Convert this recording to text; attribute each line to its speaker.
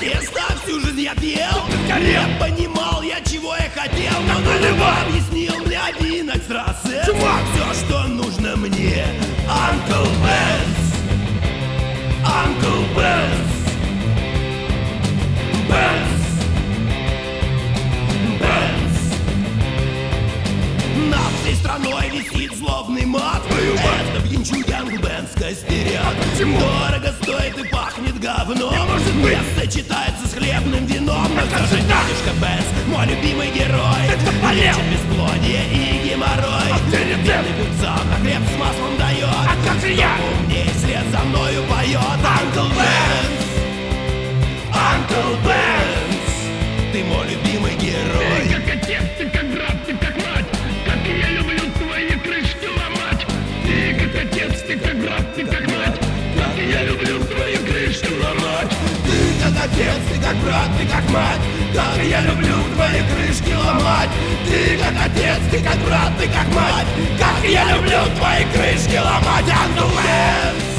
Speaker 1: Теста всю жизнь я пел, не понимал я, чего я хотел, но наливай объяснил мне одинок с трассы. Все, что нужно мне. Uncle Benz, Uncle Benz, Benz, Benz. Над всей страной висит злобный мат. Это пьянчуган Benz костерят. Дорого стоит и пахнет говном. Не сочетается с хлебным вином. Но все же дядюшка Benz, мой любимый герой, лечит бесплодие и геморрой. Бедный пацан на хлеб с маслом дает. А как же я? Умней вслед за мною поет. Uncle Benz, Uncle Benz, ты мой любимый герой.
Speaker 2: Ты как отец, ты как брат, ты как мать. Как я люблю твои крышки ломать. Ты как отец, ты как брат, ты как мать. Как я люблю твои крышки ломать.
Speaker 1: Ты как отец, ты как брат, ты как мать. Как я люблю твои крышки ломать. Ты как отец, ты как брат, ты как мать. Как я люблю твои крышки ломать. Uncle Benz,